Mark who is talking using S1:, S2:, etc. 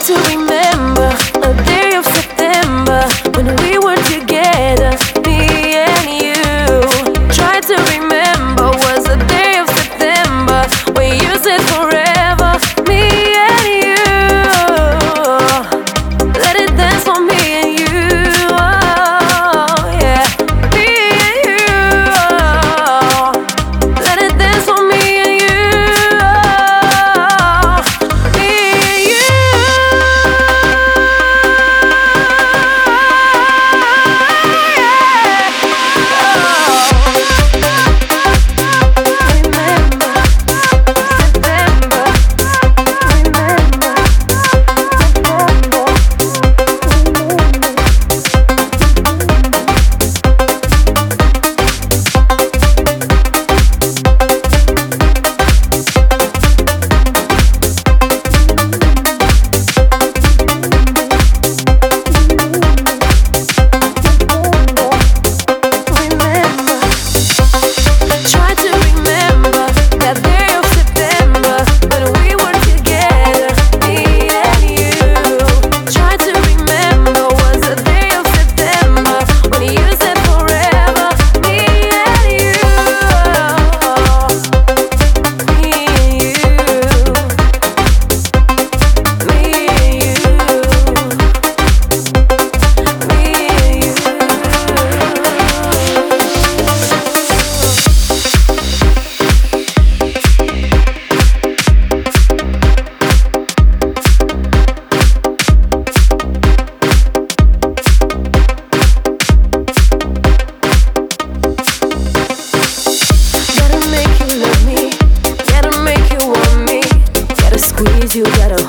S1: to remember a day of September when we were together, me and you. Try to remember was a day of September when you said forever, me and you. Let it dance for me and you. Oh, yeah. Me and you. Let it dance for me and you. Me and you. You gotta